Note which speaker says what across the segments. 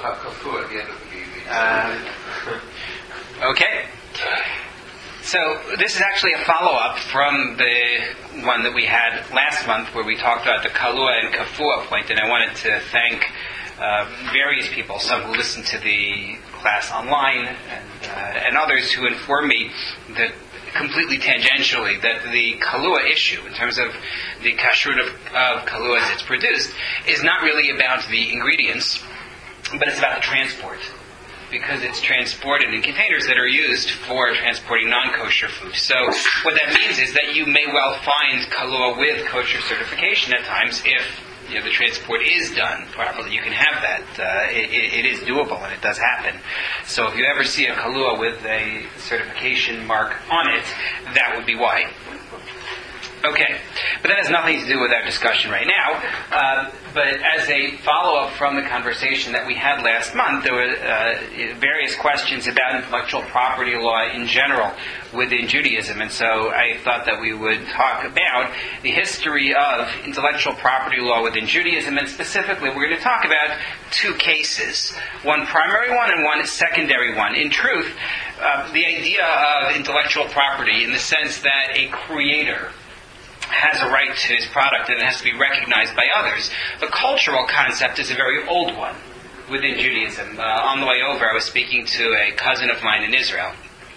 Speaker 1: we'll have kafua at the end of the meeting.
Speaker 2: Okay. So this is actually a follow-up from the one that we had last month where we talked about the kalua and kafua point, and I wanted to thank various people, some who listened to the class online and others who informed me that completely tangentially that the kalua issue, in terms of the kashrut of kalua as it's produced, is not really about the ingredients, but it's about the transport. Because it's transported in containers that are used for transporting non-kosher food. So what that means is that you may well find kalua with kosher certification at times if the transport is done properly. You can have that. It is doable and it does happen. So if you ever see a kalua with a certification mark on it, that would be why. Okay, but that has nothing to do with our discussion right now. But as a follow-up from the conversation that we had last month, there were various questions about intellectual property law in general within Judaism. And so I thought that we would talk about the history of intellectual property law within Judaism. And specifically, we're going to talk about two cases. One primary one and one secondary one. In truth, the idea of intellectual property in the sense that a creator has a right to his product and it has to be recognized by others. The cultural concept is a very old one within Judaism. On the way over, I was speaking to a cousin of mine in Israel.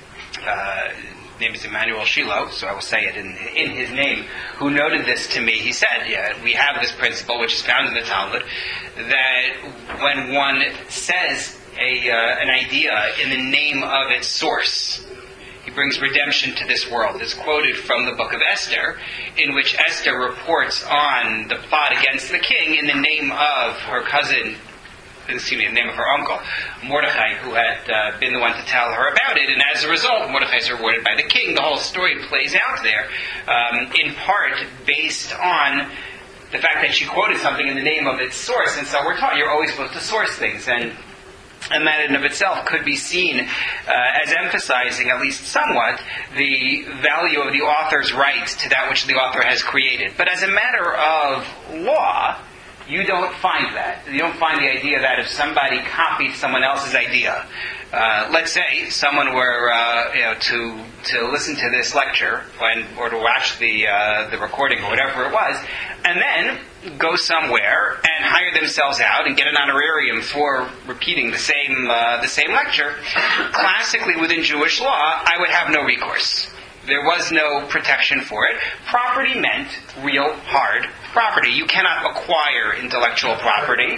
Speaker 2: His name is Emmanuel Shiloh, so I will say it in his name, who noted this to me. He said, we have this principle, which is found in the Talmud, that when one says an idea in the name of its source, he brings redemption to this world. It's quoted from the book of Esther, in which Esther reports on the plot against the king in the name of her cousin, in the name of her uncle, Mordechai, who had been the one to tell her about it. And as a result, Mordechai is rewarded by the king. The whole story plays out there, in part based on the fact that she quoted something in the name of its source. And so we're taught you're always supposed to source things. And that in and of itself could be seen as emphasizing, at least somewhat, the value of the author's right to that which the author has created. But as a matter of law, you don't find that. You don't find the idea that if somebody copied someone else's idea, let's say someone were to listen to this lecture or to watch the recording or whatever it was, and then go somewhere and hire themselves out and get an honorarium for repeating the same lecture. Classically, within Jewish law, I would have no recourse. There was no protection for it. Property meant real hard property. You cannot acquire intellectual property.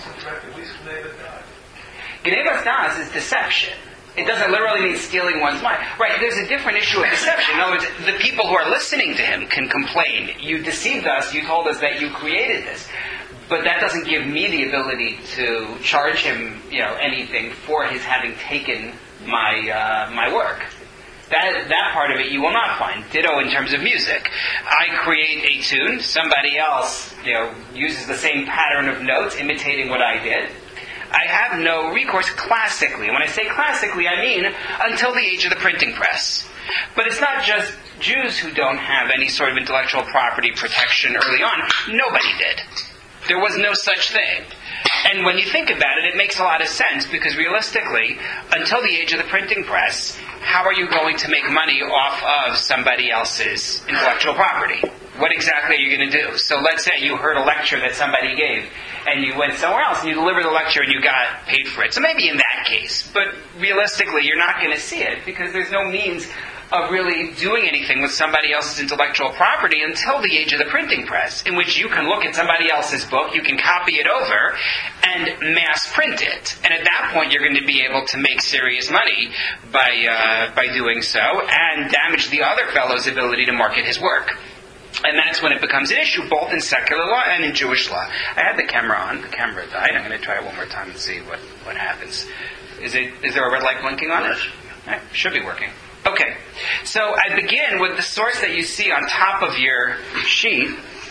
Speaker 2: Gnevas das is deception. It doesn't literally mean stealing one's mind. Right, there's a different issue of deception. In other words, the people who are listening to him can complain. You deceived us, you told us that you created this. But that doesn't give me the ability to charge him, anything for his having taken my work. That part of it you will not find. Ditto in terms of music. I create a tune, somebody else, uses the same pattern of notes, imitating what I did. I have no recourse classically. And when I say classically, I mean until the age of the printing press. But it's not just Jews who don't have any sort of intellectual property protection early on. Nobody did. There was no such thing. And when you think about it, it makes a lot of sense, because realistically, until the age of the printing press, how are you going to make money off of somebody else's intellectual property? What exactly are you going to do? So let's say you heard a lecture that somebody gave, and you went somewhere else and you delivered the lecture and you got paid for it. So maybe in that case, but realistically you're not going to see it, because there's no means of really doing anything with somebody else's intellectual property until the age of the printing press, in which you can look at somebody else's book, you can copy it over, and mass print it. And at that point you're going to be able to make serious money by doing so, and damage the other fellow's ability to market his work. And that's when it becomes an issue, both in secular law and in Jewish law. I had the camera on. The camera died. I'm going to try it one more time and see what happens. Is there a red light blinking on it? Should be working. Okay. So I begin with the source that you see on top of your sheet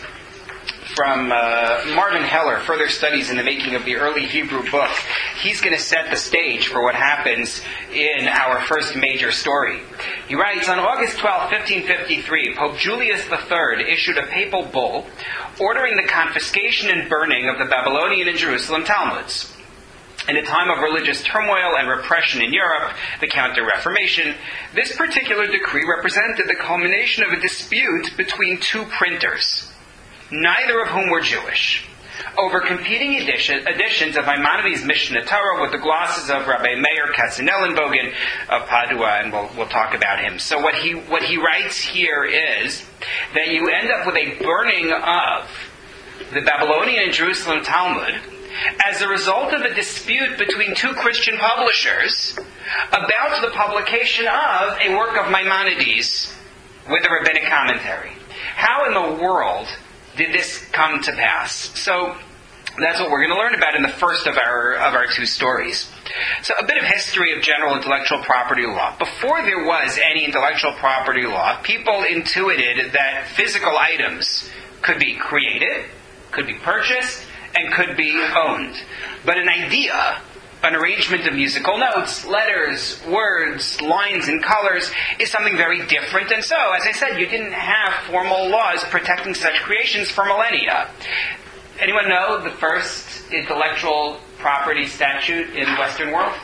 Speaker 2: from Marvin Heller, Further Studies in the Making of the Early Hebrew Book. He's going to set the stage for what happens in our first major story. He writes, on August 12, 1553, Pope Julius III issued a papal bull ordering the confiscation and burning of the Babylonian and Jerusalem Talmuds. In a time of religious turmoil and repression in Europe, the Counter-Reformation, this particular decree represented the culmination of a dispute between two printers, neither of whom were Jewish, over competing editions of Maimonides' Mishneh Torah with the glosses of Rabbi Meir Katzenellenbogen of Padua, and we'll talk about him. So what he writes here is that you end up with a burning of the Babylonian and Jerusalem Talmud as a result of a dispute between two Christian publishers about the publication of a work of Maimonides with a rabbinic commentary. How in the world did this come to pass? So that's what we're going to learn about in the first of our two stories. So a bit of history of general intellectual property law. Before there was any intellectual property law, people intuited that physical items could be created, could be purchased, and could be owned. But an idea, an arrangement of musical notes, letters, words, lines, and colors is something very different. And so, as I said, you didn't have formal laws protecting such creations for millennia. Anyone know the first intellectual property statute in the Western world?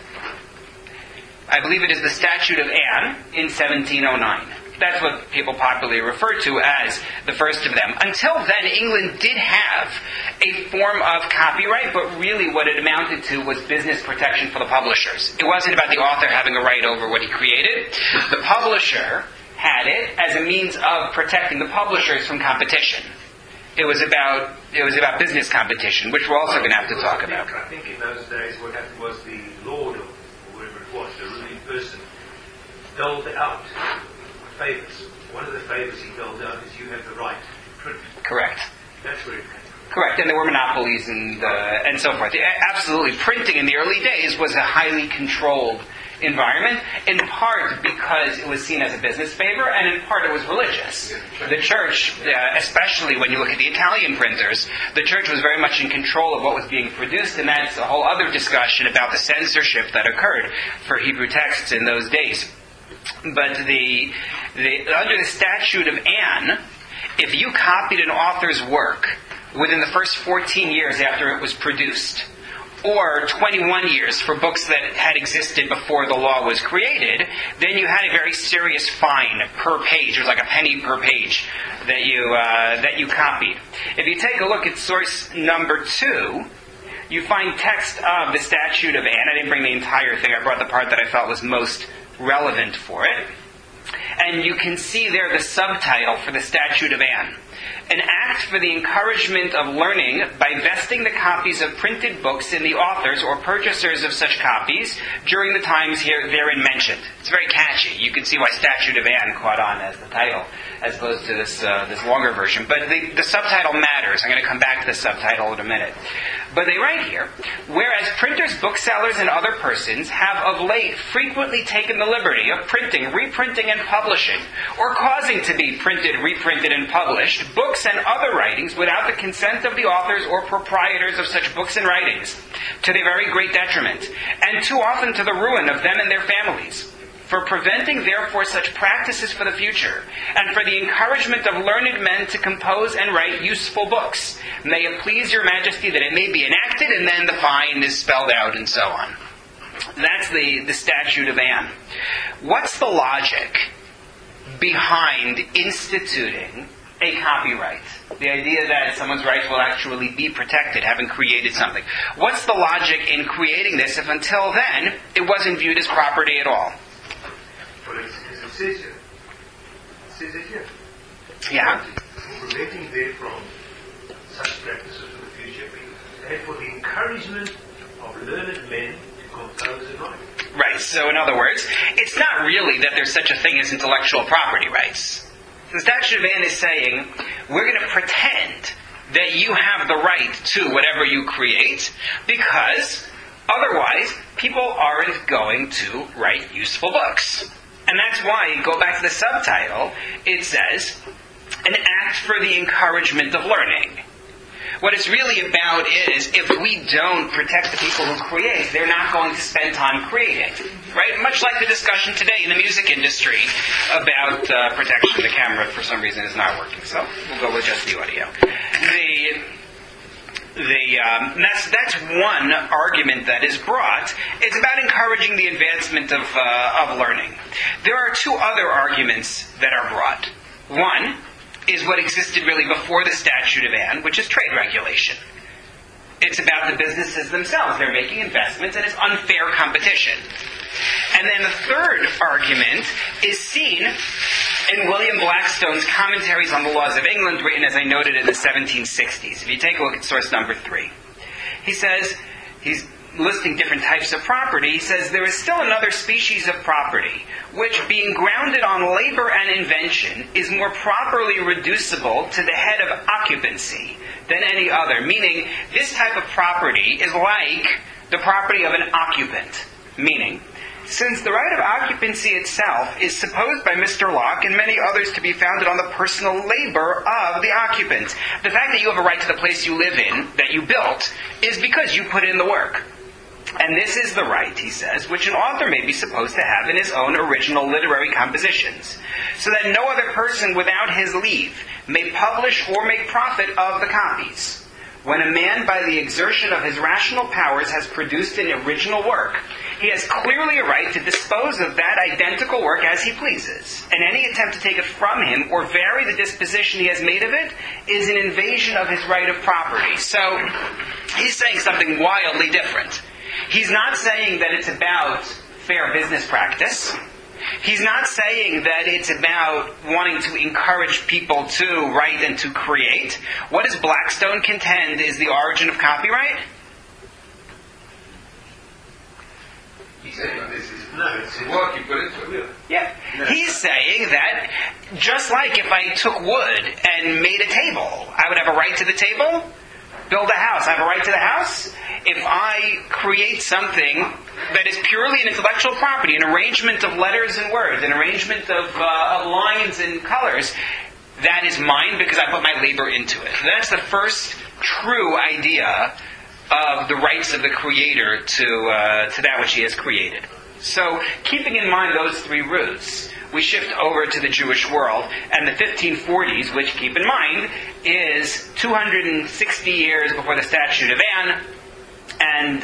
Speaker 2: I believe it is the Statute of Anne in 1709. That's what people popularly refer to as the first of them. Until then, England did have a form of copyright, but really what it amounted to was business protection for the publishers. It wasn't about the author having a right over what he created. The publisher had it as a means of protecting the publishers from competition. It was about business competition, which we're also going to have to talk about.
Speaker 3: I think in those days what happened was the lord, or whatever it was, the ruling person, doled out favors. One of the favors he doled out is you have the right to print.
Speaker 2: Correct.
Speaker 3: That's where it came from.
Speaker 2: Correct, and there were monopolies and so forth. Absolutely, printing in the early days was a highly controlled environment, in part because it was seen as a business favor, and in part it was religious. The church, especially when you look at the Italian printers, the church was very much in control of what was being produced, and that's a whole other discussion about the censorship that occurred for Hebrew texts in those days. But under the Statute of Anne, if you copied an author's work within the first 14 years after it was produced, or 21 years for books that had existed before the law was created, then you had a very serious fine per page. It was like a penny per page that you copied. If you take a look at source number 2, you find text of the Statute of Anne. I didn't bring the entire thing. I brought the part that I felt was most relevant for it. And you can see there the subtitle for the Statute of Anne. An act for the encouragement of learning by vesting the copies of printed books in the authors or purchasers of such copies during the times therein mentioned. It's very catchy. You can see why Statute of Anne caught on as the title, as opposed to this longer version. But the subtitle matters. I'm going to come back to the subtitle in a minute. But they write here, whereas printers, booksellers, and other persons have of late frequently taken the liberty of printing, reprinting, and publishing, or causing to be printed, reprinted, and published, books and other writings without the consent of the authors or proprietors of such books and writings, to their very great detriment, and too often to the ruin of them and their families. For preventing therefore such practices for the future, and for the encouragement of learned men to compose and write useful books, may it please your majesty that it may be enacted, and then the fine is spelled out and so on. That's the Statute of Anne. What's the logic behind instituting a copyright? The idea that someone's rights will actually be protected, having created something. What's the logic in creating this if until then it wasn't viewed as property at all?
Speaker 3: Well, it says here. It says it here.
Speaker 2: Yeah.
Speaker 3: Preventing therefrom such practices for the future, and for the encouragement of learned men to compose and write.
Speaker 2: Right, so in other words, it's not really that there's such a thing as intellectual property rights. The Statute of Anne is saying, we're going to pretend that you have the right to whatever you create, because otherwise people aren't going to write useful books. And that's why, go back to the subtitle, it says, an act for the encouragement of learning. What it's really about is, if we don't protect the people who create, they're not going to spend time creating. Right? Much like the discussion today in the music industry about protection. The camera, for some reason, is not working, so we'll go with just the audio. That's one argument that is brought. It's about encouraging the advancement of learning. There are two other arguments that are brought. One is what existed really before the Statute of Anne, which is trade regulation. It's about the businesses themselves. They're making investments, and it's unfair competition. And then the third argument is seen in William Blackstone's Commentaries on the Laws of England, written, as I noted, in the 1760s. If you take a look at source number 3, he says, he's listing different types of property. He says, there is still another species of property, which, being grounded on labor and invention, is more properly reducible to the head of occupancy than any other. Meaning, this type of property is like the property of an occupant. Meaning, since the right of occupancy itself is supposed by Mr. Locke and many others to be founded on the personal labor of the occupant, the fact that you have a right to the place you live in, that you built, is because you put in the work. And this is the right, he says, which an author may be supposed to have in his own original literary compositions, so that no other person without his leave may publish or make profit of the copies. When a man, by the exertion of his rational powers, has produced an original work, he has clearly a right to dispose of that identical work as he pleases, and any attempt to take it from him or vary the disposition he has made of it is an invasion of his right of property. So, he's saying something wildly different. He's not saying that it's about fair business practice. He's not saying that it's about wanting to encourage people to write and to create. What does Blackstone contend is the origin of copyright?
Speaker 1: He said this is work you put into it.
Speaker 2: Yeah. He's saying that just like if I took wood and made a table, I would have a right to the table. Build a house, I have a right to the house. If I create something that is purely an intellectual property, an arrangement of letters and words, an arrangement of lines and colors, that is mine because I put my labor into it. That's the first true idea of the rights of the Creator to that which He has created. So, keeping in mind those three roots, we shift over to the Jewish world, and the 1540s, which, keep in mind, is 260 years before the Statute of Anne, and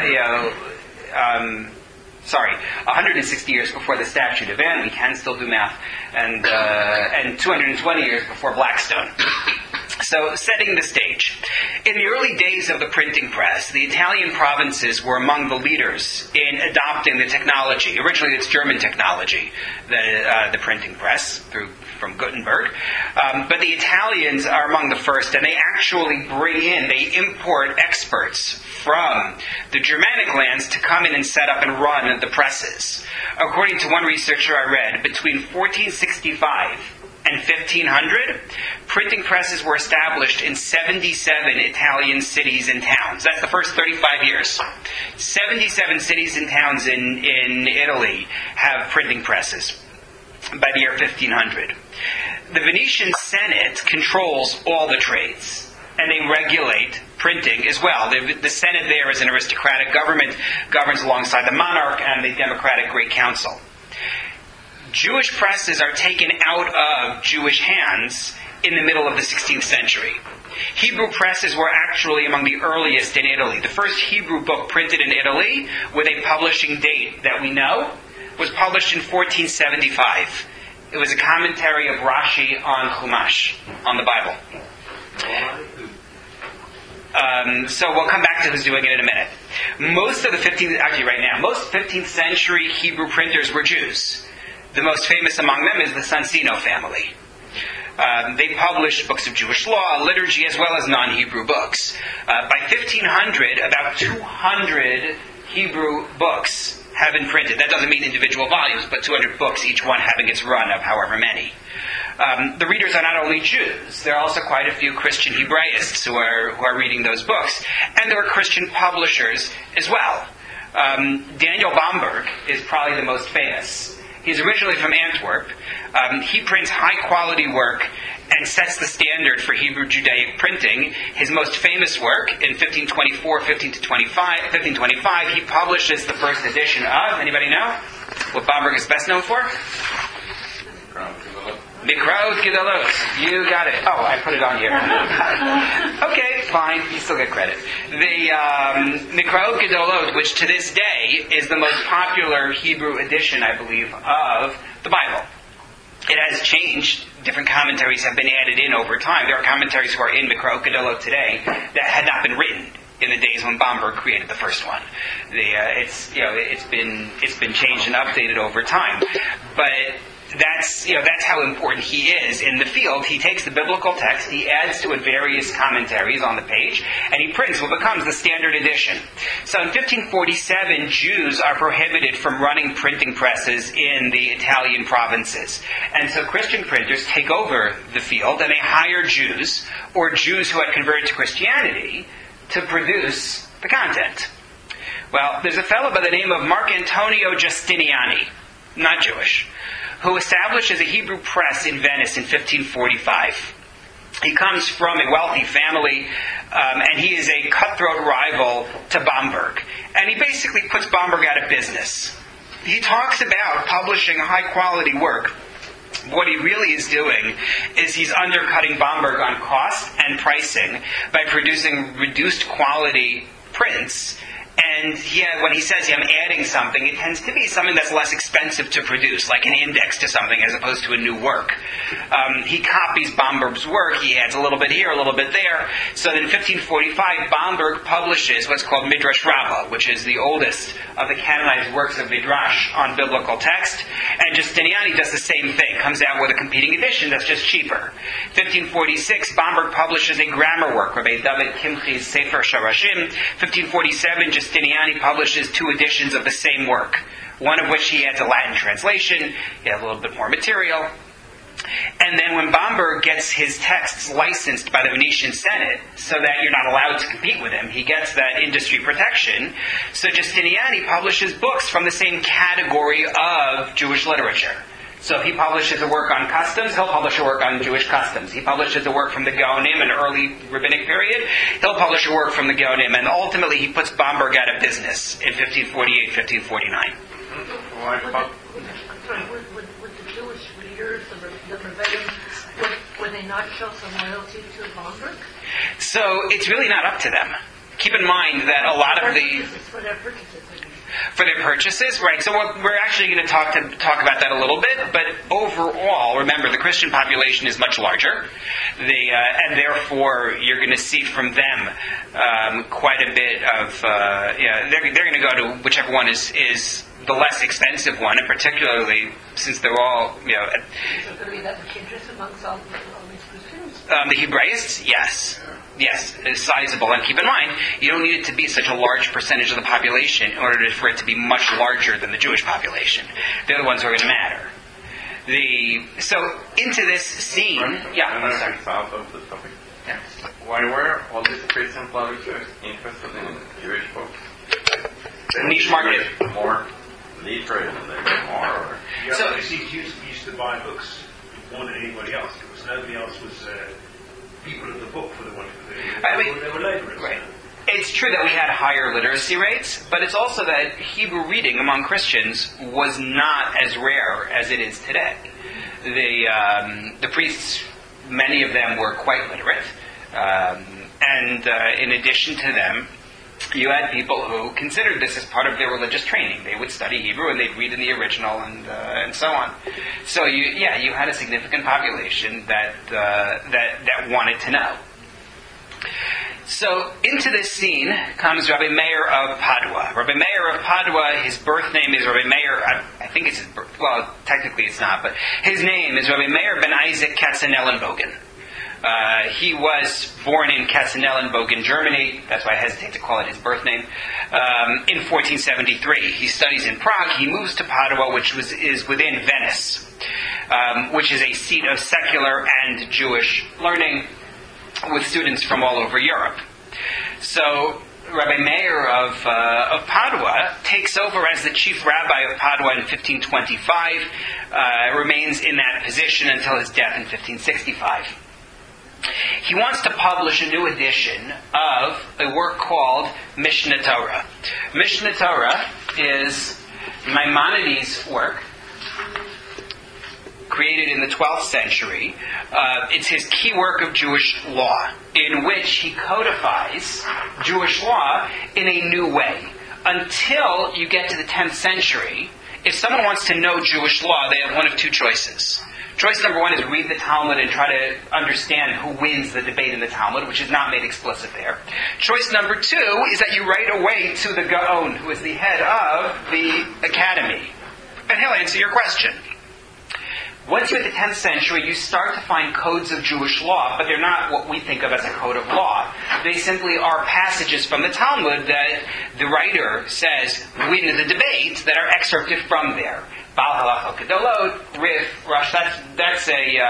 Speaker 2: 160 years before the Statute of Anne. We can still do math, and 220 years before Blackstone. So, setting the stage. In the early days of the printing press, the Italian provinces were among the leaders in adopting the technology. Originally, it's German technology, the printing press, from Gutenberg. But the Italians are among the first, and they actually they import experts from the Germanic lands to come in and set up and run the presses. According to one researcher I read, between 1465 and 1500, printing presses were established in 77 Italian cities and towns. That's the first 35 years. 77 cities and towns in Italy have printing presses by the year 1500. The Venetian Senate controls all the trades, and they regulate printing as well. The Senate there is an aristocratic government, governs alongside the monarch and the democratic Great Council. Jewish presses are taken out of Jewish hands in the middle of the 16th century. Hebrew presses were actually among the earliest in Italy. The first Hebrew book printed in Italy, with a publishing date that we know, was published in 1475. It was a commentary of Rashi on Chumash, on the Bible. So we'll come back to who's doing it in a minute. Most 15th century Hebrew printers were Jews. The most famous among them is the Sansino family. They published books of Jewish law, liturgy, as well as non-Hebrew books. By 1500, about 200 Hebrew books have been printed. That doesn't mean individual volumes, but 200 books, each one having its run of however many. The readers are not only Jews, there are also quite a few Christian Hebraists who are reading those books. And there are Christian publishers as well. Daniel Bomberg is probably the most famous. He's originally from Antwerp. He prints high-quality work and sets the standard for Hebrew Judaic printing. His most famous work, in 1525, he publishes the first edition of, anybody know what Bomberg is best known for? Mikraot Gedolot. You got it. Oh, I put it on here. Okay. fine. You still get credit. The Mikraot Gedolot, which to this day is the most popular Hebrew edition, I believe, of the Bible. It has changed. Different commentaries have been added in over time. There are commentaries who are in Mikraot Gedolot today that had not been written in the days when Bomberg created the first one. It's been changed and updated over time, but that's how important he is in the field. He takes the biblical text, he adds to it various commentaries on the page, and he prints what becomes the standard edition. So in 1547, Jews are prohibited from running printing presses in the Italian provinces. And so Christian printers take over the field, and they hire Jews, or Jews who had converted to Christianity, to produce the content. Well, there's a fellow by the name of Mark Antonio Giustiniani, not Jewish, who establishes a Hebrew press in Venice in 1545. He comes from a wealthy family, and he is a cutthroat rival to Bomberg. And he basically puts Bomberg out of business. He talks about publishing high-quality work. What he really is doing is he's undercutting Bomberg on cost and pricing by producing reduced quality prints. And when he says, I'm adding something, it tends to be something that's less expensive to produce, like an index to something as opposed to a new work. He copies Bomberg's work. He adds a little bit here, a little bit there. So in 1545, Bomberg publishes what's called Midrash Rabbah, which is the oldest of the canonized works of Midrash on biblical text. And Giustiniani does the same thing, comes out with a competing edition that's just cheaper. 1546, Bomberg publishes a grammar work, Rabbi David Kimchi's Sefer Sharashim. 1547, Giustiniani publishes 2 editions of the same work, one of which he adds a Latin translation. He has a little bit more material. And then when Bomberg gets his texts licensed by the Venetian Senate, so that you're not allowed to compete with him, he gets that industry protection. So Giustiniani publishes books from the same category of Jewish literature. So if he publishes a work on customs, he'll publish a work on Jewish customs. He publishes a work from the Gaonim, an early rabbinic period, he'll publish a work from the Gaonim. And ultimately he puts Bomberg out of business in 1548, 1549.
Speaker 4: Would the Jewish leaders, the rebellion, would they not show some loyalty to Bomberg?
Speaker 2: So it's really not up to them. Keep in mind that a lot of the... For their purchases, right? So we're actually going to talk about that a little bit. But overall, remember, the Christian population is much larger, and therefore you're going to see from them quite a bit of. They're going to go to whichever one is the less expensive one, and particularly since they're all
Speaker 4: Is it going to be that much interest amongst all these Christians?
Speaker 2: The Hebraists, yes. Yes, it's sizable. And keep in mind, you don't need it to be such a large percentage of the population in order for it to be much larger than the Jewish population. They're the ones who are going to matter. So, into this scene...
Speaker 5: Sorry. South of the topic.
Speaker 2: Yeah.
Speaker 5: Why were all these Christian publishers interested in Jewish books?
Speaker 2: Niche market.
Speaker 5: More literate than they were more? Or?
Speaker 3: Yeah, so, you see, Jews used to buy books more than anybody else, because nobody else was... people of the book for the one they were laborers.
Speaker 2: Right. It's true that we had higher literacy rates, but it's also that Hebrew reading among Christians was not as rare as it is today. The priests, many of them were quite literate, and in addition to them, you had people who considered this as part of their religious training. They would study Hebrew and they'd read in the original and so on. So you had a significant population that wanted to know. So into this scene comes Rabbi Meir of Padua. Rabbi Meir of Padua, his birth name is Rabbi Meir, I think it's his birth, well, technically it's not, but his name is Rabbi Meir ben Isaac Katzenellenbogen. He was born in Katzenellenbogen, Germany. That's why I hesitate to call it his birth name. In 1473, he studies in Prague. He moves to Padua, which is within Venice, which is a seat of secular and Jewish learning, with students from all over Europe. So Rabbi Meir of Padua takes over as the chief rabbi of Padua in 1525. Remains in that position until his death in 1565. He wants to publish a new edition of a work called Mishneh Torah. Mishneh Torah is Maimonides' work. created in the 12th century. It's his key work of Jewish law, in which he codifies Jewish law in a new way. Until you get to the 10th century, if someone wants to know Jewish law, they have one of two choices. Choice number one is read the Talmud and try to understand who wins the debate in the Talmud, which is not made explicit there. Choice number two is that you write away to the Gaon, who is the head of the academy, and he'll answer your question. Once you're at the 10th century, you start to find codes of Jewish law, but they're not what we think of as a code of law. They simply are passages from the Talmud that the writer says win the debate that are excerpted from there. Bal Halacha Kedolot, Rif, Rosh, that's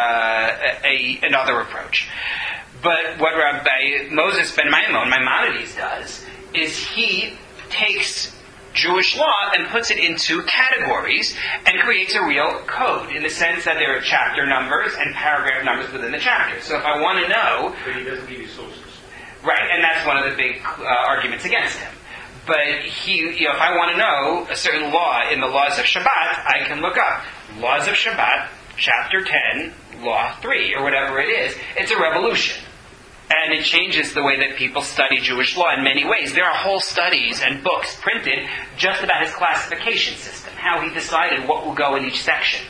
Speaker 2: another approach. But what Rabbi Moses ben Maimonides does is he takes Jewish law and puts it into categories and creates a real code in the sense that there are chapter numbers and paragraph numbers within the chapter. So if I want to know...
Speaker 3: But he doesn't give you sources.
Speaker 2: Right, and that's one of the big arguments against him. But if I want to know a certain law in the laws of Shabbat, I can look up laws of Shabbat, chapter 10, law 3, or whatever it is. It's a revolution. And it changes the way that people study Jewish law in many ways. There are whole studies and books printed just about his classification system, how he decided what will go in each section.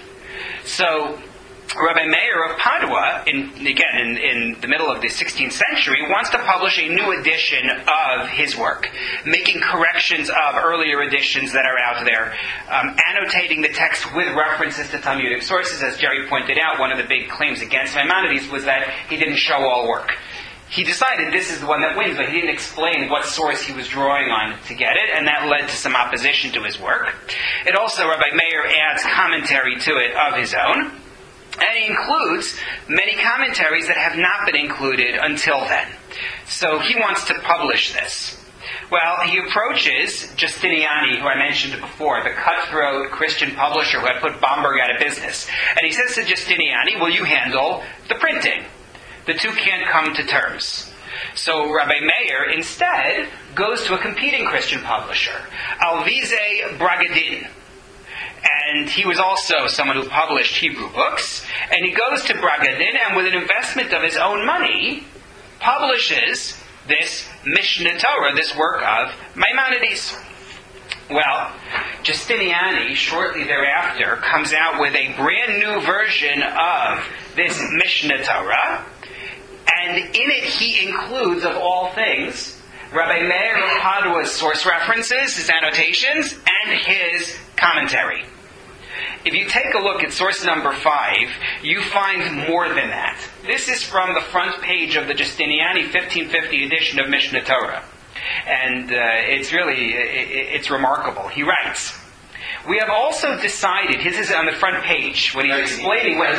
Speaker 2: So Rabbi Meir of Padua, in the middle of the 16th century, wants to publish a new edition of his work, making corrections of earlier editions that are out there, annotating the text with references to Talmudic sources. As Jerry pointed out, one of the big claims against Maimonides was that he didn't show all work. He decided this is the one that wins, but he didn't explain what source he was drawing on to get it, and that led to some opposition to his work. It also, Rabbi Meir adds commentary to it of his own, and he includes many commentaries that have not been included until then. So he wants to publish this. Well, he approaches Justiniani, who I mentioned before, the cutthroat Christian publisher who had put Bomberg out of business. And he says to Justiniani, will you handle the printing? The two can't come to terms. So Rabbi Meir instead goes to a competing Christian publisher, Alvise Bragadin. And he was also someone who published Hebrew books. And he goes to Bragadin and with an investment of his own money, publishes this Mishneh Torah, this work of Maimonides. Well, Justiniani, shortly thereafter, comes out with a brand new version of this Mishneh Torah. And in it he includes, of all things, Rabbi Meir of Padua's source references, his annotations, and his commentary. If you take a look at source number 5, you find more than that. This is from the front page of the Justiniani 1550 edition of Mishneh Torah. And it's remarkable. He writes, we have also decided, this is on the front page, when he's explaining what...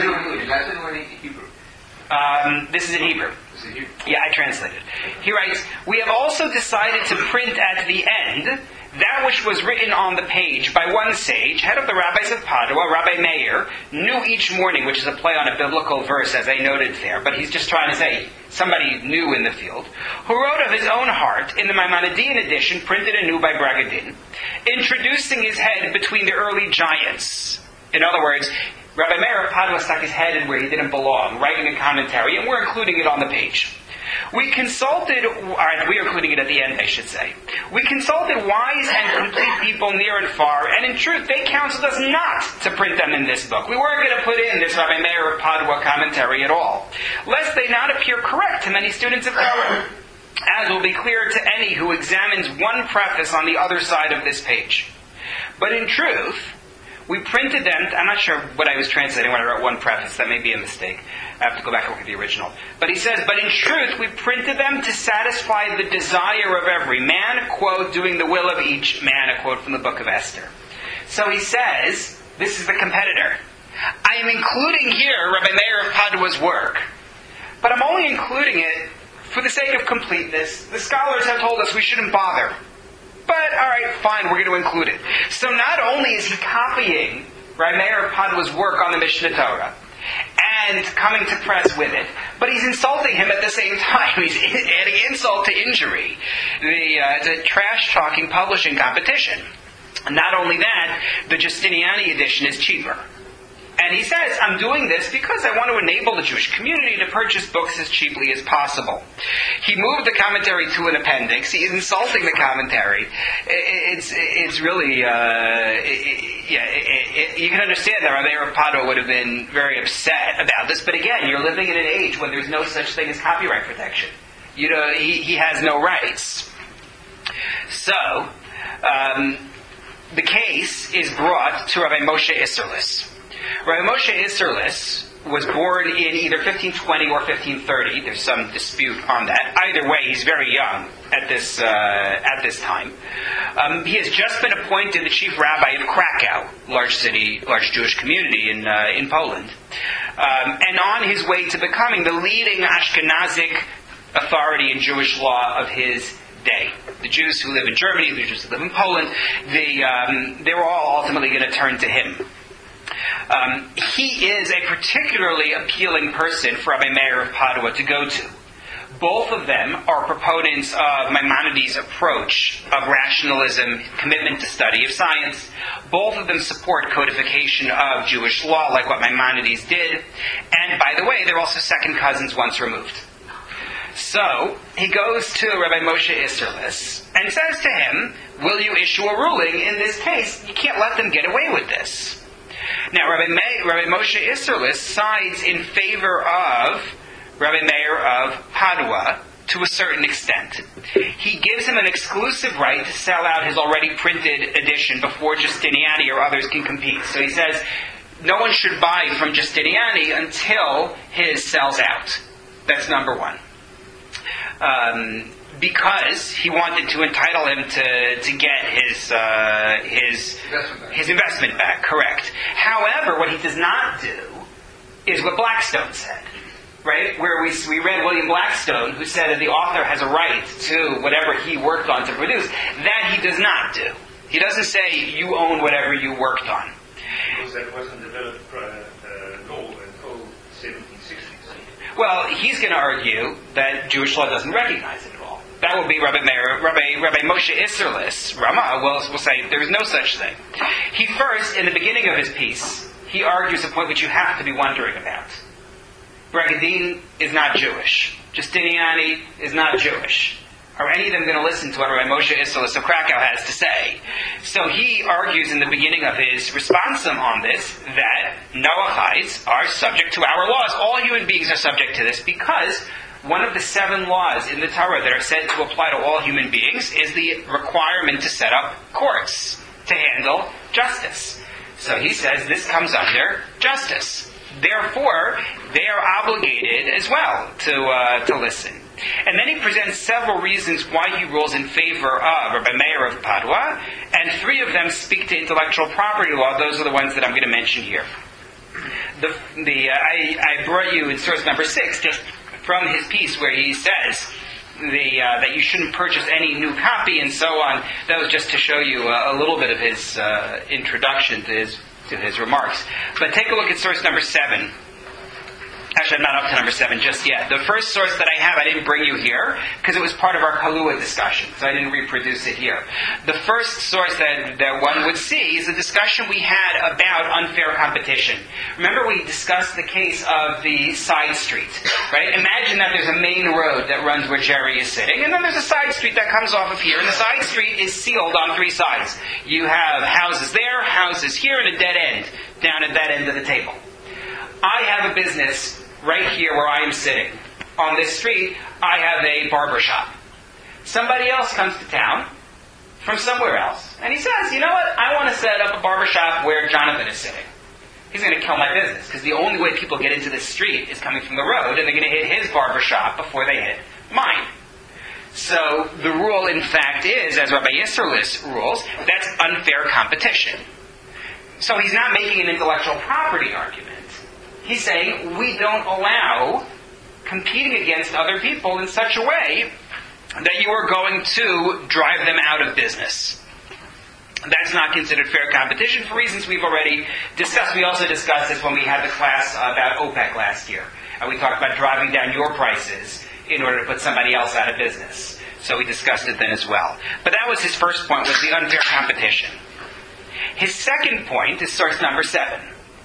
Speaker 2: This is in Hebrew. Yeah, I translated. He writes, we have also decided to print at the end that which was written on the page by one sage, head of the rabbis of Padua, Rabbi Meir, new each morning, which is a play on a biblical verse, as I noted there, but he's just trying to say somebody new in the field, who wrote of his own heart in the Maimonidean edition, printed anew by Bragadin, introducing his head between the early giants. In other words, Rabbi Meir of Padua stuck his head in where he didn't belong, writing a commentary, and we're including it on the page. We are including it at the end, I should say. We consulted wise and complete people near and far, and in truth, they counseled us not to print them in this book. We weren't going to put in this Rabbi Meir of Padua commentary at all, lest they not appear correct to many students of Torah, as will be clear to any who examines one preface on the other side of this page. But in truth, we printed them, I'm not sure what I was translating when I wrote one preface, that may be a mistake. I have to go back and look at the original. But he says, but in truth, we printed them to satisfy the desire of every man, quote, doing the will of each man, a quote from the book of Esther. So he says, this is the competitor. I am including here Rabbi Meir of Padua's work, but I'm only including it for the sake of completeness. The scholars have told us we shouldn't bother. But, alright, fine, we're going to include it. So not only is he copying Rabbi Meir of Padua's work on the Mishneh Torah, and coming to press with it, but he's insulting him at the same time. He's adding insult to injury. It's a trash-talking publishing competition. Not only that, the Justiniani edition is cheaper. And And he says, I'm doing this because I want to enable the Jewish community to purchase books as cheaply as possible. He moved the commentary to an appendix. He's insulting the commentary. It's really, you can understand that Rabbi Meir of Padua would have been very upset about this. But again, you're living in an age when there's no such thing as copyright protection. He has no rights. So, the case is brought to Rabbi Moshe Isserles. Rabbi Moshe Isserles was born in either 1520 or 1530. There's some dispute on that. Either way, he's very young at this time. He has just been appointed the chief rabbi of Krakow, large Jewish community in Poland, and on his way to becoming the leading Ashkenazic authority in Jewish law of his day. The Jews who live in Germany, the Jews who live in Poland, they were all ultimately going to turn to him. He is a particularly appealing person for Rabbi Meir of Padua to go to. Both of them are proponents of Maimonides' approach of rationalism, commitment to study of science. Both of them support codification of Jewish law, like what Maimonides did. And by the way, they're also second cousins once removed. So, he goes to Rabbi Moshe Isserles and says to him, will you issue a ruling in this case? You can't let them get away with this. Now, Rabbi Moshe Isserles sides in favor of Rabbi Meir of Padua to a certain extent. He gives him an exclusive right to sell out his already printed edition before Giustiniani or others can compete. So he says, no one should buy from Giustiniani until his sells out. That's number one. Because he wanted to entitle him to get his investment back, correct. However, what he does not do is what Blackstone said, right? Where we read William Blackstone, who said that the author has a right to whatever he worked on to produce. That he does not do. He doesn't say you own whatever you worked on.
Speaker 3: Because that wasn't developed law until 1760s.
Speaker 2: Well, he's going to argue that Jewish law doesn't recognize it at all. That will be Rabbi Moshe Isserles, Rama, will say there is no such thing. He first, in the beginning of his piece, he argues a point which you have to be wondering about. Bragadin is not Jewish. Giustiniani is not Jewish. Are any of them going to listen to what Rabbi Moshe Isserles of Krakow has to say? So he argues in the beginning of his responsum on this that Noachites are subject to our laws. All human beings are subject to this because one of the 7 laws in the Torah that are said to apply to all human beings is the requirement to set up courts to handle justice. So he says this comes under justice. Therefore, they are obligated as well to listen. And then he presents several reasons why he rules in favor of Rabbi Meir of Padua, and 3 of them speak to intellectual property law. Those are the ones that I'm going to mention here. I brought you in source number 6 just from his piece where he says that you shouldn't purchase any new copy and so on. That was just to show you a little bit of his introduction to his remarks. But take a look at source number 7. Actually, I'm not up to number 7 just yet. The first source that I have, I didn't bring you here because it was part of our Kalua discussion, so I didn't reproduce it here. The first source that one would see is a discussion we had about unfair competition. Remember we discussed the case of the side street, right? Imagine that there's a main road that runs where Jerry is sitting, and then there's a side street that comes off of here, and the side street is sealed on 3 sides. You have houses there, houses here, and a dead end down at that end of the table. I have a business right here where I am sitting. On this street, I have a barber shop. Somebody else comes to town from somewhere else, and he says, you know what, I want to set up a barber shop where Jonathan is sitting. He's going to kill my business, because the only way people get into this street is coming from the road, and they're going to hit his barber shop before they hit mine. So the rule, in fact, is, as Rabbi Isserles rules, that's unfair competition. So he's not making an intellectual property argument. He's saying we don't allow competing against other people in such a way that you are going to drive them out of business. That's not considered fair competition for reasons we've already discussed. We also discussed this when we had the class about OPEC last year. And we talked about driving down your prices in order to put somebody else out of business. So we discussed it then as well. But that was his first point, was the unfair competition. His second point is source number 7.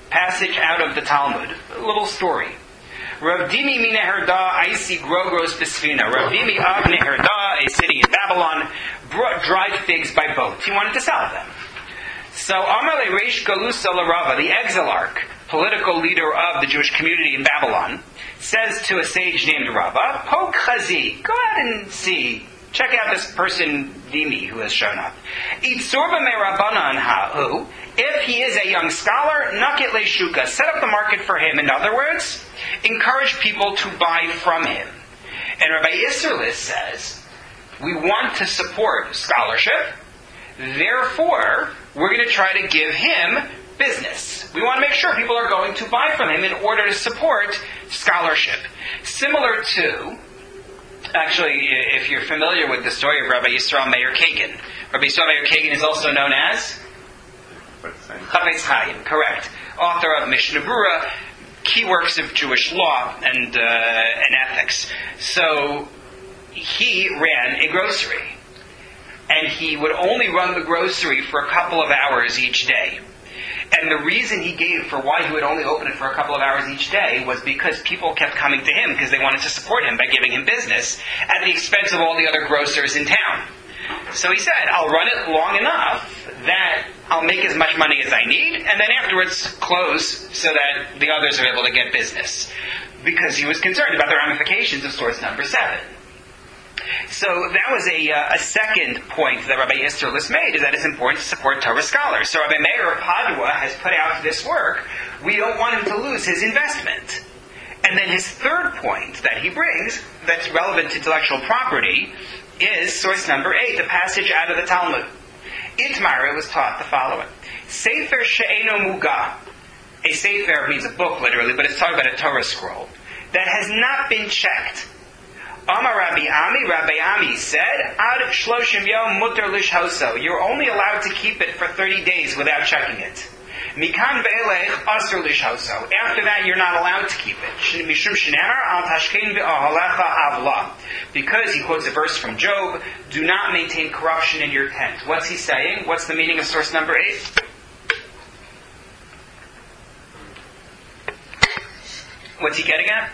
Speaker 2: passage out of the Talmud, a little story. Rav Dimi mi Neherda Aisi Grogros Bisfina. Rav Dimi of Neherda, a city in Babylon, brought dried figs by boat. He wanted to sell them. So Amalei Reish Galusa Larava, the exilarch, political leader of the Jewish community in Babylon, says to a sage named Rava, Pok Chazi, go out and see. Check out this person, Dimi, who has shown up. Itzurba me Rabbanan ha'u. If he is a young scholar, nakit le shuka. Set up the market for him. In other words, encourage people to buy from him. And Rabbi Isserlis says, we want to support scholarship. Therefore, we're going to try to give him business. We want to make sure people are going to buy from him in order to support scholarship. Similar to, actually, if you're familiar with the story of Rabbi Yisrael Meir Kagan. Rabbi Yisrael Meir Kagan is also known as Chafetz Chaim, correct. Author of Mishnah Berurah, key works of Jewish law and ethics. So he ran a grocery. And he would only run the grocery for a couple of hours each day. And the reason he gave for why he would only open it for a couple of hours each day was because people kept coming to him because they wanted to support him by giving him business at the expense of all the other grocers in town. So he said, I'll run it long enough that I'll make as much money as I need, and then afterwards close so that the others are able to get business. Because he was concerned about the ramifications of source number 7. So that was a second point that Rabbi Isserlis made, is that it's important to support Torah scholars. So Rabbi Meir of Padua has put out this work. We don't want him to lose his investment. And then his third point that he brings, that's relevant to intellectual property, is source number 8, the passage out of the Talmud. Itmar, it was taught the following. Sefer she'eno muga. A sefer means a book, literally, but it's talking about a Torah scroll that has not been checked. Amar Rabbi Ami said, Ad shloshim yom muter lishhoso. You're only allowed to keep it for 30 days without checking it. Mikan ve'elech asur lishhoso. After that, you're not allowed to keep it. Mishum shenamar al tashkein ve'ahalecha avla. Because he quotes a verse from Job, do not maintain corruption in your tent. What's he saying? What's the meaning of source number 8? What's he getting at?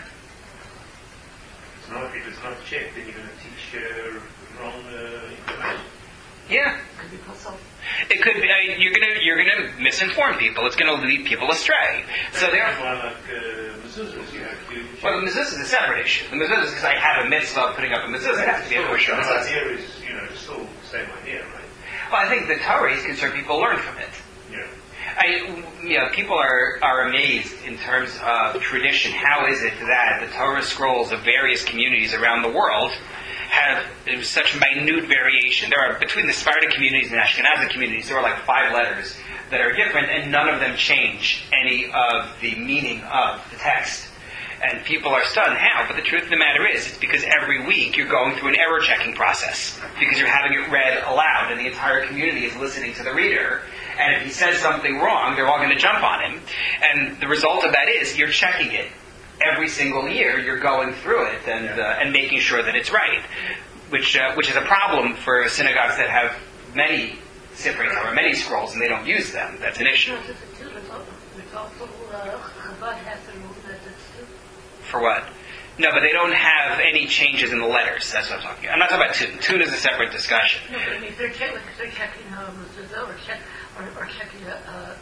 Speaker 3: If it's not checked, then you're going to teach wrong information.
Speaker 2: Yeah.
Speaker 4: Could be puzzle.
Speaker 2: It could be. You're going to misinform people. It's going to lead people astray. So
Speaker 3: That's why, like mezuzahs, you have to check.
Speaker 2: Well, the mezuzah is a separate issue. The mezuzah is because I have a mitzvah of putting up a mezuzah. It has to be a kosher
Speaker 3: The
Speaker 2: mezuzah.
Speaker 3: idea is, still the same idea, right?
Speaker 2: Well, I think the Torah is concerned people learn from it.
Speaker 3: Yeah.
Speaker 2: People are amazed in terms of tradition. How is it that the Torah scrolls of various communities around the world have such minute variation? There are, between the Sephardic communities and Ashkenazi communities, there are like 5 letters that are different, and none of them change any of the meaning of the text. And people are stunned. How? But the truth of the matter is, it's because every week you're going through an error checking process. Because you're having it read aloud, and the entire community is listening to the reader. And if he says something wrong, they're all going to jump on him. And the result of that is, you're checking it. Every single year, you're going through it and making sure that it's right. Which is a problem for synagogues that have many sifrei Torah, many scrolls, and they don't use them. That's an issue.
Speaker 4: It's also Chabad has a rule that it's too.
Speaker 2: For what? No, but they don't have any changes in the letters. That's what I'm talking about. I'm not talking about tune. Tune is a separate discussion.
Speaker 4: No, but I mean, if they're checking mezuzah or checking a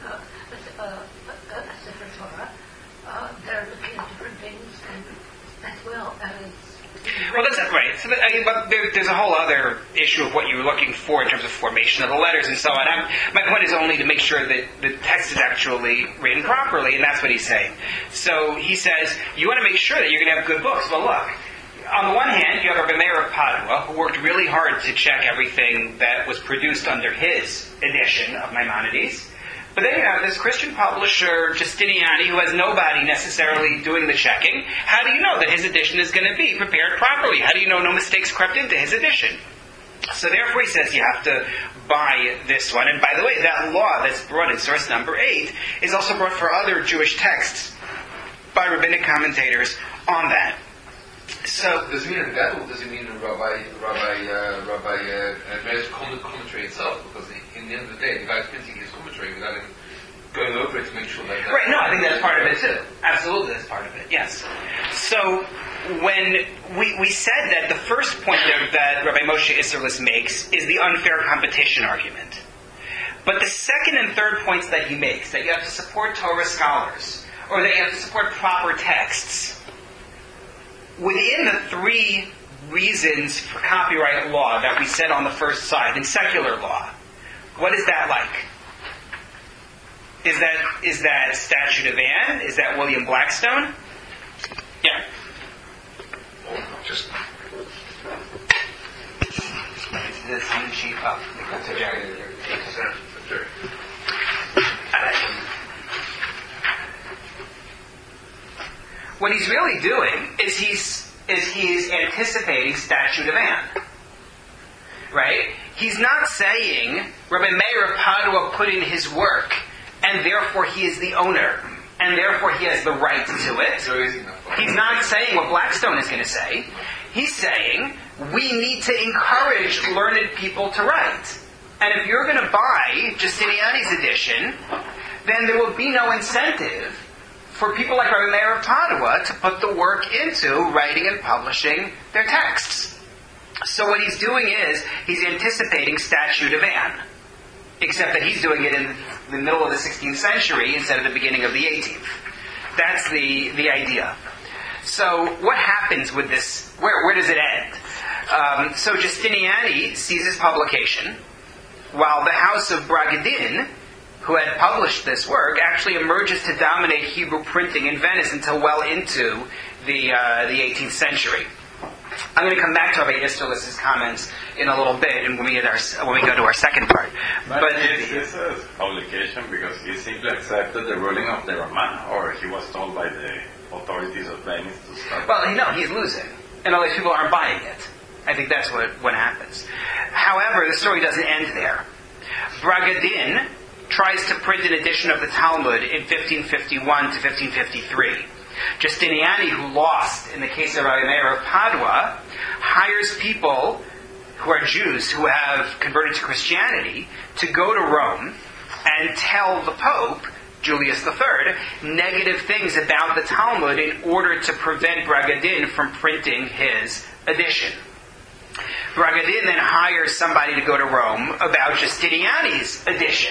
Speaker 4: Sefer Torah, they're looking at different things as well as.
Speaker 2: Well, that's right. So but there's a whole other issue of what you're looking for in terms of formation of the letters and so on. My point is only to make sure that the text is actually written properly, and that's what he's saying. So he says, you want to make sure that you're going to have good books. Well, look, on the one hand, you have Rabbi Meir of Padua, who worked really hard to check everything that was produced under his edition of Maimonides. But then you have this Christian publisher, Justiniani, who has nobody necessarily doing the checking. How do you know that his edition is going to be prepared properly? How do you know no mistakes crept into his edition? So therefore he says you have to buy this one. And by the way, that law that's brought in source number 8 is also brought for other Jewish texts by rabbinic commentators on that. So
Speaker 1: does it mean that, or does it mean Rabbi Meir's commentary itself? Because in the end of the day, the guy's printing his commentary without going over it to make sure that...
Speaker 2: Right, no, I think that's part of it too. Absolutely, that's part of it, yes. So, when we said that the first point that Rabbi Moshe Isserles makes is the unfair competition argument. But the second and third points that he makes, that you have to support Torah scholars, or that you have to support proper texts, within the three reasons for copyright law that we said on the first side, in secular law, what is that like? Is that Statute of Anne? Is that William Blackstone? Yeah.
Speaker 1: Just...
Speaker 2: The same sheet up. That's a Jerry. What he's really doing is he's anticipating Statute of Anne. Right? He's not saying Rabbi Meir of Padua put in his work, and therefore he is the owner, and therefore he has the right to it. He's not saying what Blackstone is going to say. He's saying we need to encourage learned people to write. And if you're going to buy Justiniani's edition, then there will be no incentive for people like Rabbi Meir of Padua to put the work into writing and publishing their texts. So what he's doing is, he's anticipating Statute of Anne. Except that he's doing it in the middle of the 16th century instead of the beginning of the 18th. That's the idea. So what happens with this? Where does it end? So Justiniani seizes publication, while the house of Bragadin, who had published this work, actually emerges to dominate Hebrew printing in Venice until well into the 18th century. I'm going to come back to Rabbi Isserles' comments in a little bit, and when we go to our second part.
Speaker 5: But this is publication because he simply accepted the ruling of the Rama, or he was told by the authorities of Venice to start.
Speaker 2: Well, no, he's losing, and all these people aren't buying it. I think that's what happens. However, the story doesn't end there. Bragadin tries to print an edition of the Talmud in 1551 to 1553. Justiniani, who lost in the case of Rabbi Meir of Padua, hires people who are Jews who have converted to Christianity to go to Rome and tell the Pope, Julius III, negative things about the Talmud in order to prevent Bragadin from printing his edition. Bragadin then hires somebody to go to Rome about Justiniani's edition.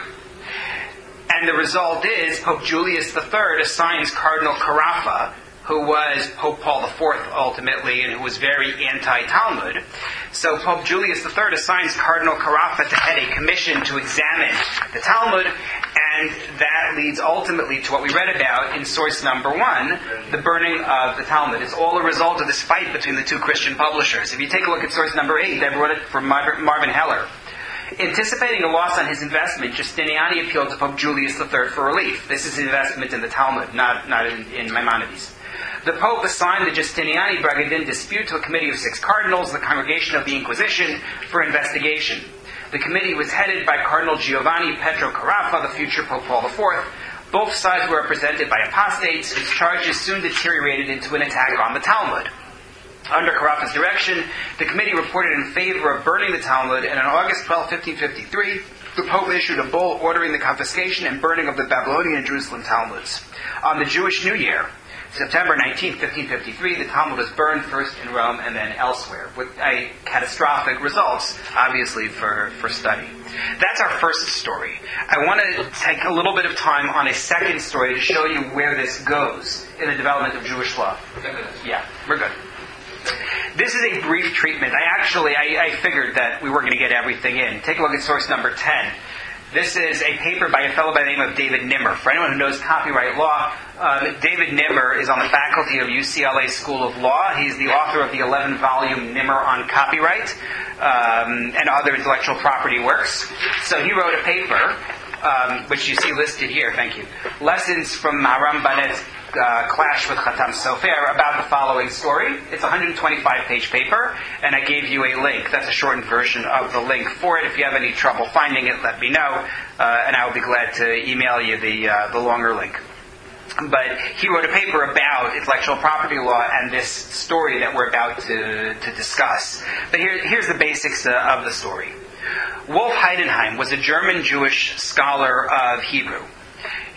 Speaker 2: And the result is Pope Julius III assigns Cardinal Carafa, who was Pope Paul IV ultimately, and who was very anti-Talmud. So Pope Julius III assigns Cardinal Carafa to head a commission to examine the Talmud, and that leads ultimately to what we read about in source number 1, the burning of the Talmud. It's all a result of this fight between the two Christian publishers. If you take a look at source number 8, I wrote it from Marvin Heller. Anticipating a loss on his investment, Justiniani appealed to Pope Julius III for relief. This is an investment in the Talmud, not in Maimonides. The Pope assigned the Justiniani-Bragadin dispute to a committee of 6 cardinals, the Congregation of the Inquisition, for investigation. The committee was headed by Cardinal Giovanni Petro Carafa, the future Pope Paul IV. Both sides were represented by apostates, whose charges soon deteriorated into an attack on the Talmud. Under Carafa's direction, the committee reported in favor of burning the Talmud, and on August 12, 1553, the Pope issued a bull ordering the confiscation and burning of the Babylonian and Jerusalem Talmuds. On the Jewish New Year, September 19, 1553, the Talmud was burned first in Rome and then elsewhere, with catastrophic results, obviously, for study. That's our first story. I want to take a little bit of time on a second story to show you where this goes in the development of Jewish law. Yeah, we're good. This is a brief treatment. I figured that we were going to get everything in. Take a look at source number 10. This is a paper by a fellow by the name of David Nimmer. For anyone who knows copyright law, David Nimmer is on the faculty of UCLA School of Law. He's the author of the 11-volume Nimmer on Copyright and other intellectual property works. So he wrote a paper, which you see listed here, thank you. Lessons from Maharam Banet's clash with Khatam Sofer about the following story. It's a 125-page paper, and I gave you a link. That's a shortened version of the link for it. If you have any trouble finding it, let me know, and I will be glad to email you the longer link. But he wrote a paper about intellectual property law and this story that we're about to discuss. But here's the basics of the story. Wolf Heidenheim was a German Jewish scholar of Hebrew.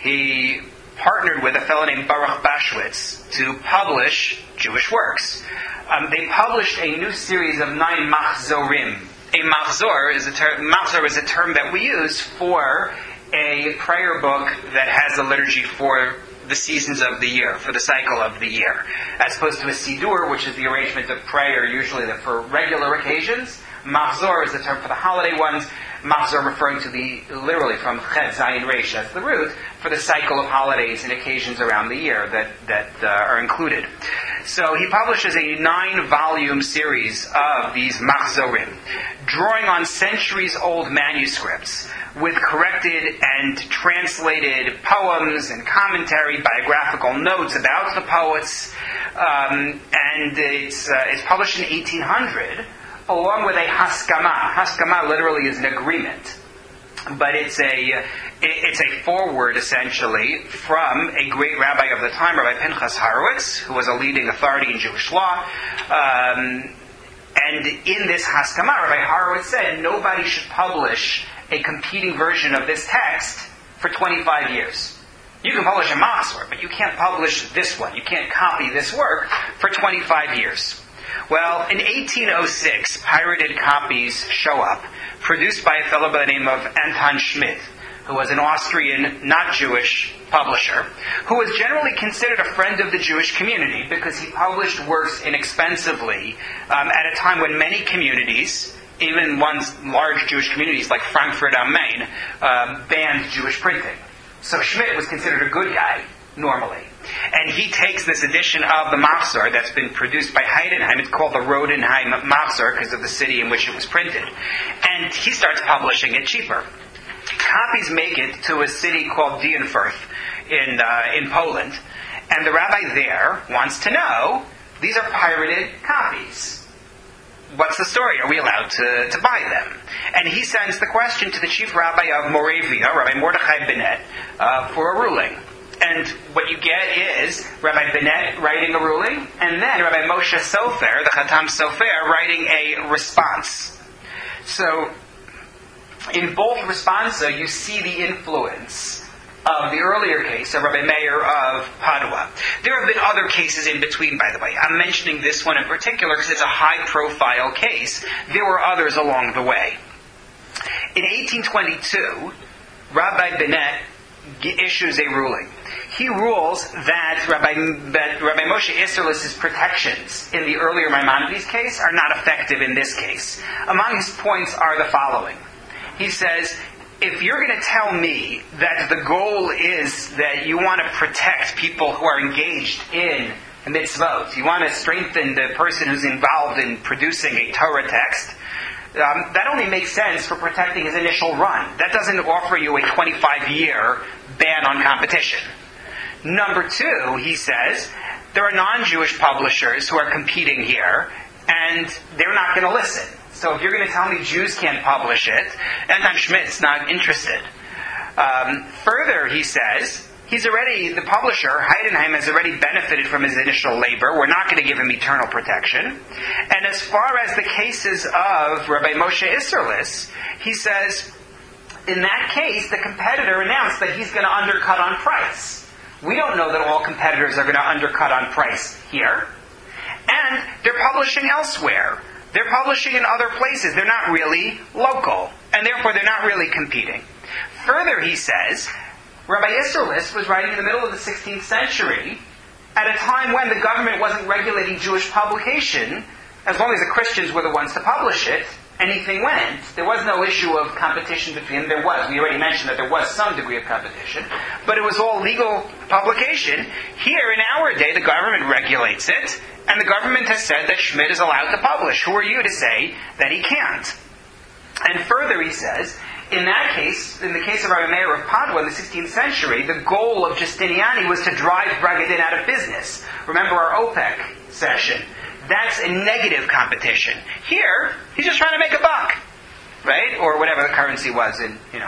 Speaker 2: he partnered with a fellow named Baruch Bashwitz to publish Jewish works. They published a new series of 9 machzorim. A machzor is a term that we use for a prayer book that has a liturgy for the seasons of the year, for the cycle of the year, as opposed to a sidur, which is the arrangement of prayer usually for regular occasions. Machzor is the term for the holiday ones. Machzor referring to literally from Chet Zayin Reish, that's the root, for the cycle of holidays and occasions around the year that are included. So he publishes a 9-volume series of these Machzorim, drawing on centuries-old manuscripts with corrected and translated poems and commentary, biographical notes about the poets, and it's published in 1800, along with a haskama. Haskama literally is an agreement, but it's a foreword essentially from a great rabbi of the time, Rabbi Pinchas Horowitz, who was a leading authority in Jewish law. And in this haskama, Rabbi Horowitz said nobody should publish a competing version of this text for 25 years. You can publish a machzor, but you can't publish this one. You can't copy this work for 25 years. Well, in 1806, pirated copies show up, produced by a fellow by the name of Anton Schmidt, who was an Austrian, not Jewish, publisher, who was generally considered a friend of the Jewish community because he published works inexpensively at a time when many communities, even large Jewish communities like Frankfurt am Main, banned Jewish printing. So Schmidt was considered a good guy, normally. And he takes this edition of the Machzor that's been produced by Heidenheim. It's called the Rodenheim Machzor because of the city in which it was printed. And he starts publishing it cheaper. Copies make it to a city called Dienfurth in Poland. And the rabbi there wants to know, these are pirated copies. What's the story? Are we allowed to buy them? And he sends the question to the chief rabbi of Moravia, Rabbi Mordechai Bennett, for a ruling. And what you get is Rabbi Bennett writing a ruling, and then Rabbi Moshe Sofer, the Chatam Sofer, writing a response. So, in both responsa, you see the influence of the earlier case of Rabbi Meir of Padua. There have been other cases in between, by the way. I'm mentioning this one in particular because it's a high-profile case. There were others along the way. In 1822, Rabbi Bennett issues a ruling. He rules that Rabbi Moshe Isserlis's protections in the earlier Maimonides case are not effective in this case. Among his points are the following. He says, if you're going to tell me that the goal is that you want to protect people who are engaged in mitzvot, you want to strengthen the person who's involved in producing a Torah text, that only makes sense for protecting his initial run. That doesn't offer you a 25-year ban on competition. Number two, he says, there are non-Jewish publishers who are competing here, and they're not going to listen. So if you're going to tell me Jews can't publish it, Anton Schmidt's not interested. Further, he says, the publisher, Heidenheim, has already benefited from his initial labor. We're not going to give him eternal protection. And as far as the cases of Rabbi Moshe Isserlis, he says, in that case, the competitor announced that he's going to undercut on price. We don't know that all competitors are going to undercut on price here. And they're publishing elsewhere. They're publishing in other places. They're not really local. And therefore, they're not really competing. Further, he says, Rabbi Isserlis was writing in the middle of the 16th century at a time when the government wasn't regulating Jewish publication. As long as the Christians were the ones to publish it, anything went. There was no issue of competition between them. There was. We already mentioned that there was some degree of competition. But it was all legal publication. Here, in our day, the government regulates it. And the government has said that Schmidt is allowed to publish. Who are you to say that he can't? And further, he says, in that case, in the case of Rabbi Meir of Padua in the 16th century, the goal of Justiniani was to drive Bragadin out of business. Remember our OPEC session. That's a negative competition. Here, he's just trying to make a buck. Right? Or whatever the currency was in,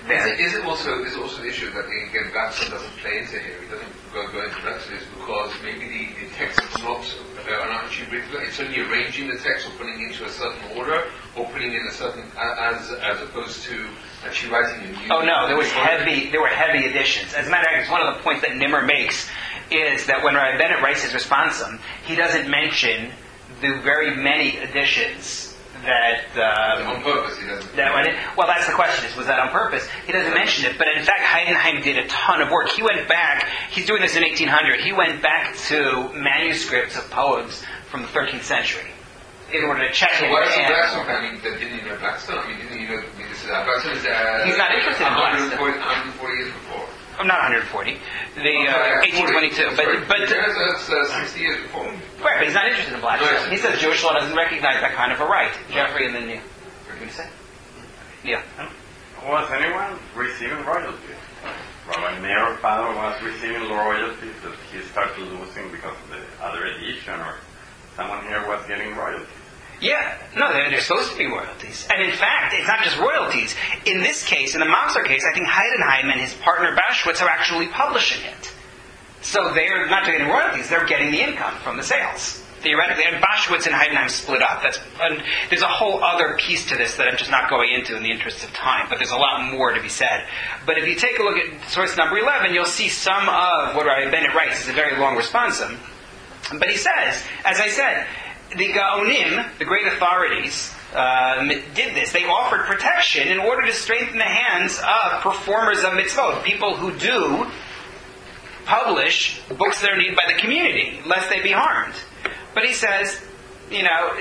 Speaker 2: there.
Speaker 1: Is it also the issue that again Batson doesn't play into here? He doesn't go into that because maybe the text is not actually written. It's only arranging the text or putting it into a certain order or putting in a certain as opposed to actually writing a new.
Speaker 2: Oh no, there were heavy additions. As a matter of fact, one of the points that Nimmer makes is that when Rabbi Bennett writes his responsum, he doesn't mention the very many additions that
Speaker 1: on purpose he doesn't.
Speaker 2: Well, that's the question: was that on purpose? He doesn't mention it, but in fact, Heidenheim did a ton of work. He went back. He's doing this in 1800. He went back to manuscripts of poems from the 13th century in order to check it.
Speaker 1: Why isn't Blackstone? I mean, didn't you know Blackstone? I mean, didn't you know? Blackstone is.
Speaker 2: He's not interested in Blackstone.
Speaker 1: 140 years before.
Speaker 2: I'm not 140. 1822. But
Speaker 1: that's 60 years before.
Speaker 2: Right, but he's not interested in Blackstone. He says Jewish law doesn't recognize that kind of a right. Jeffrey, and then you. What are you going to say? Yeah.
Speaker 5: Was anyone receiving royalties? Rabbi Meir father was receiving royalties that he started losing because of the other edition, or someone here was getting royalties.
Speaker 2: Yeah, no, they're supposed to be royalties. And in fact, it's not just royalties. In this case, in the Mopsler case, I think Heidenheim and his partner Baschwitz are actually publishing it. So they're not getting royalties, they're getting the income from the sales. Theoretically, and Baschwitz and Heidenheim split up. There's a whole other piece to this that I'm just not going into in the interest of time, but there's a lot more to be said. But if you take a look at source number 11, you'll see some of what Rabbi Bennett writes. It's a very long responsum. But he says, as I said, the Gaonim, the great authorities, did this. They offered protection in order to strengthen the hands of performers of mitzvot, people who do publish books that are needed by the community, lest they be harmed. But he says, he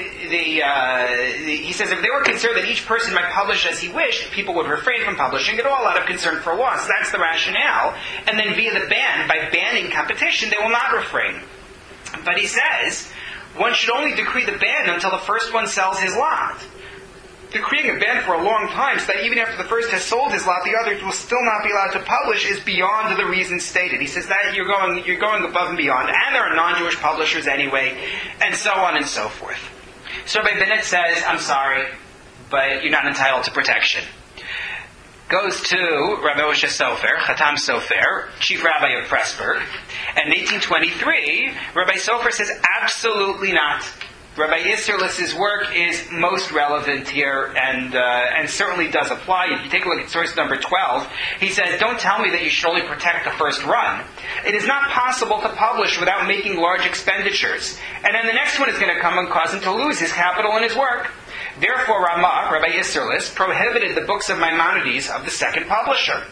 Speaker 2: says if they were concerned that each person might publish as he wished, people would refrain from publishing at all out of concern for loss. That's the rationale. And then via the ban, by banning competition, they will not refrain. But he says, one should only decree the ban until the first one sells his lot. Decreeing a ban for a long time, so that even after the first has sold his lot, the others will still not be allowed to publish, is beyond the reasons stated. He says that you're going above and beyond, and there are non-Jewish publishers anyway, and so on and so forth. So Rabbi Bennett says, I'm sorry, but you're not entitled to protection. Goes to Rabbi Moshe Sofer, Chatam Sofer, chief rabbi of Pressburg, and in 1823, Rabbi Sofer says, absolutely not. Rabbi Isserlis's work is most relevant here and certainly does apply. If you take a look at source number 12, he says, don't tell me that you should only protect the first run. It is not possible to publish without making large expenditures. And then the next one is going to come and cause him to lose his capital and his work. Therefore, Ramah, Rabbi Isserlis, prohibited the books of Maimonides of the second publisher.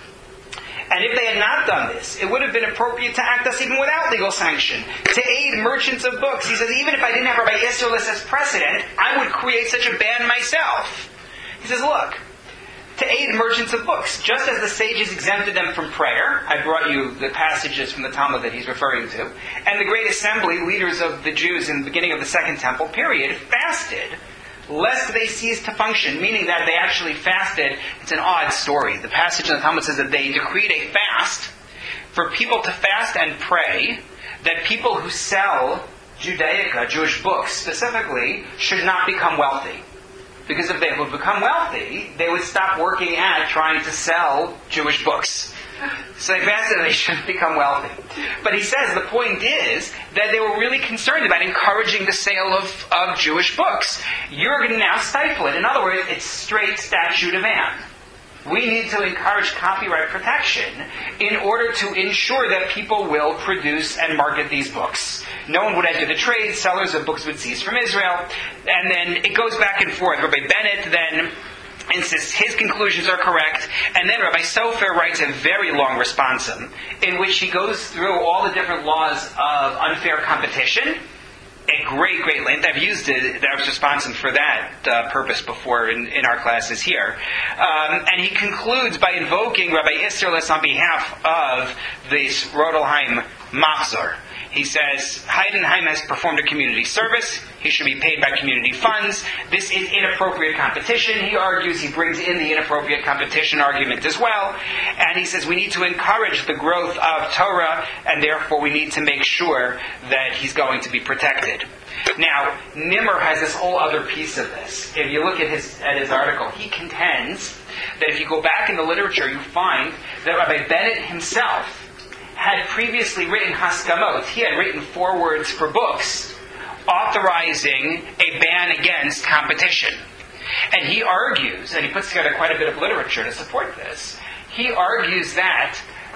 Speaker 2: And if they had not done this, it would have been appropriate to act thus even without legal sanction, to aid merchants of books. He says, even if I didn't have Rabbi Isserlis as precedent, I would create such a ban myself. He says, look, to aid merchants of books, just as the sages exempted them from prayer, I brought you the passages from the Talmud that he's referring to, and the great assembly, leaders of the Jews in the beginning of the Second Temple period, fasted, lest they cease to function, meaning that they actually fasted. It's an odd story. The passage in the Talmud says that they decreed a fast for people to fast and pray, that people who sell Judaica, Jewish books specifically, should not become wealthy. Because if they would become wealthy, they would stop working at trying to sell Jewish books. So they fasted that they shouldn't become wealthy. But he says the point is that they were really concerned about encouraging the sale of Jewish books. You're going to now stifle it. In other words, it's straight statute of Anne. We need to encourage copyright protection in order to ensure that people will produce and market these books. No one would enter the trade, sellers of books would cease from Israel, and then it goes back and forth. Rabbi Bennett then insists his conclusions are correct, and then Rabbi Sofer writes a very long responsum in which he goes through all the different laws of unfair competition at great length. I've used it, that responsum for that purpose before in our classes here. And he concludes by invoking Rabbi Isserlis on behalf of this Rodelheim Machzor. He says, Heidenheim has performed a community service. He should be paid by community funds. This is inappropriate competition. He argues, he brings in the inappropriate competition argument as well. And he says we need to encourage the growth of Torah, and therefore we need to make sure that he's going to be protected. Now, Nimmer has this whole other piece of this. If you look at his article, he contends that if you go back in the literature, you find that Rabbi Bennett himself had previously written Haskamot. He had written forewords for books authorizing a ban against competition. And he argues, and he puts together quite a bit of literature to support this, he argues that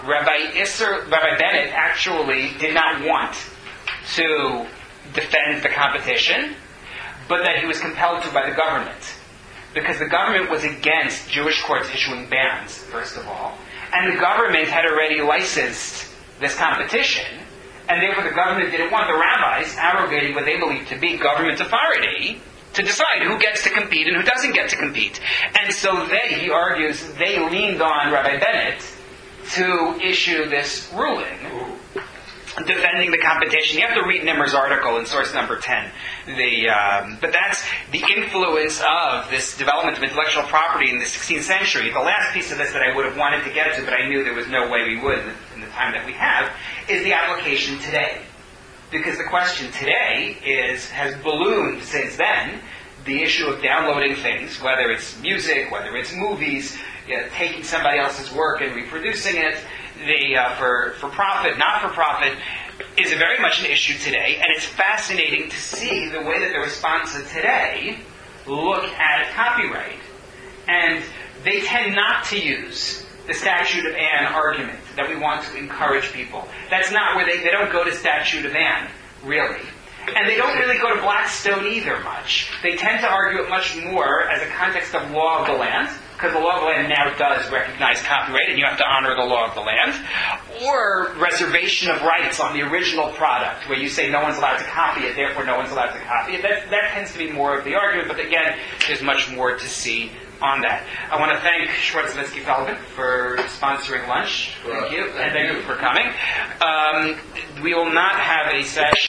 Speaker 2: Rabbi Bennett actually did not want to defend the competition, but that he was compelled to by the government. Because the government was against Jewish courts issuing bans, first of all. And the government had already licensed this competition, and therefore the government didn't want the rabbis arrogating what they believed to be government authority to decide who gets to compete and who doesn't get to compete. And so he argues, they leaned on Rabbi Bennett to issue this ruling defending the competition. You have to read Nimmer's article in source number 10. But that's the influence of this development of intellectual property in the 16th century. The last piece of this that I would have wanted to get to, but I knew there was no way we would in the time that we have, is the application today. Because the question today has ballooned since then. The issue of downloading things, whether it's music, whether it's movies, taking somebody else's work and reproducing it, for profit, not for profit, is very much an issue today. And it's fascinating to see the way that the responses today look at copyright. And they tend not to use the Statute of Anne argument that we want to encourage people. That's not where they don't go to Statute of Anne, really. And they don't really go to Blackstone either much. They tend to argue it much more as a context of law of the land, because the law of the land now does recognize copyright, and you have to honor the law of the land, or reservation of rights on the original product, where you say no one's allowed to copy it, therefore no one's allowed to copy it. That tends to be more of the argument, but again, there's much more to see on that. I want to thank Schwartz-Minsky Feldman for sponsoring lunch. Thank you, and thank you for coming. We will not have a session